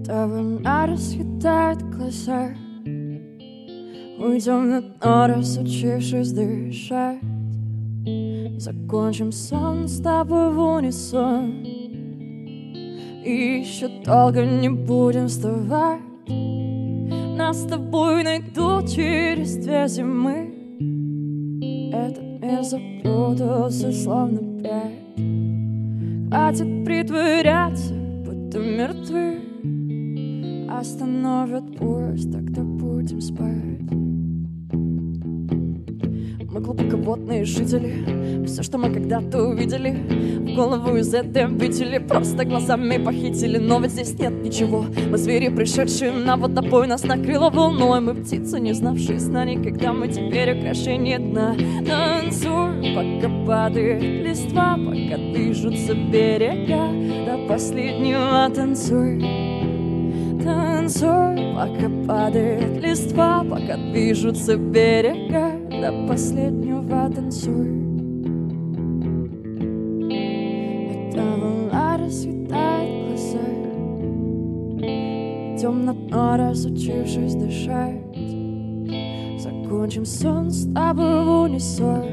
Эта волна разъедает глаза. Уйдем на дно, разучившись дышать. Закончим сон с тобой в унисон. И еще долго не будем вставать. Нас с тобой найдут через 2 зимы. Этот мир запутался, словно пять. Хватит притворяться, будто мертвы. Остановят поезд, тогда будем спать. Мы глубоководные жители. Все, что мы когда-то увидели, в голову из этой обители просто глазами похитили. Но ведь здесь нет ничего. Мы звери, пришедшие на водопой. Нас накрыло волной. Мы птицы, не знавшие сна никогда. Мы теперь украшение дна. Танцуй, пока падает листва, пока движутся берега. До последнего танцуй. Танцуй, пока падает листва, пока движутся берега. До последнего танцуй. Эта волна разъедает глаза. Идем на дно, разучившись дышать. Закончим сон с тобой в унисон.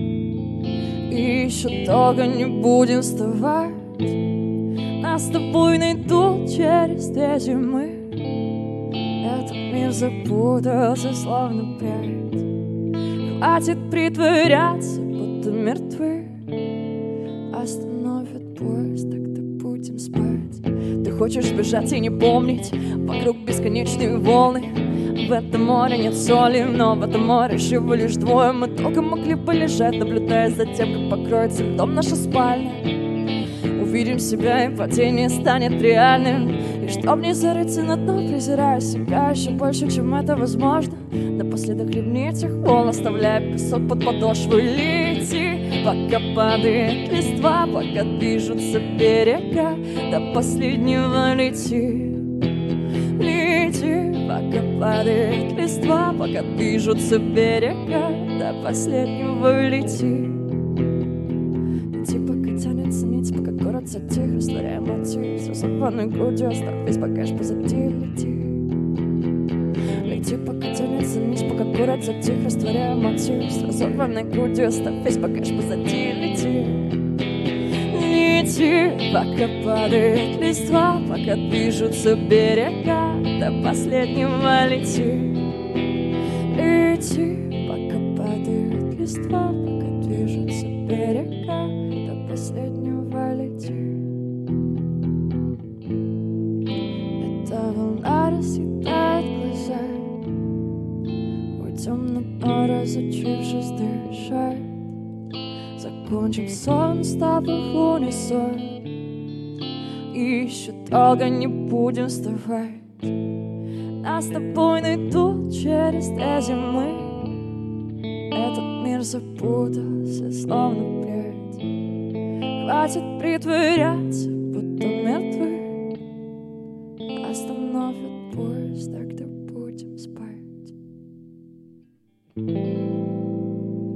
И еще долго не будем вставать. Нас с тобой найдут через 2 зимы. Этот мир запутался, словно пять. Хватит притворяться, будто мертвы. Остановят поезд, тогда будем спать. Ты хочешь бежать и не помнить. Вокруг бесконечные волны. В этом море нет соли, но в этом море всего лишь двое. Мы долго могли бы лежать, наблюдая за тем, как покроется льдом наша спальня. Увидим себя, и падение станет реальным. И чтоб не зарыться на дно, презирая себя еще больше, чем это возможно. Напоследок хлебни этих волн, оставляя песок под подошвой. Лети, пока падает листва, пока движутся берега. До последнего лети. Лети, пока падает листва, пока движутся берега. До последнего лети. Лети, пока тянется нить, пока город затих, растворяя мотив. С разорванной грудью оставь весь багаж позади, лети. Лети, пока тянется нить, пока город затих, растворяя мотив. С разорванной грудью оставь весь багаж позади, лети. Лети, пока падает листва, пока движутся берега. До последнего лети. Лети, пока падает листва, пока движутся берега. До последнего лети. Эта волна разъедает глаза. Уйдем на дно, разучившись дышать. Закончим сон с тобой в унисон. И еще долго не будем вставать. Нас с тобой найдут через 2 зимы. Этот мир запутался, словно плеть. Хватит притворяться,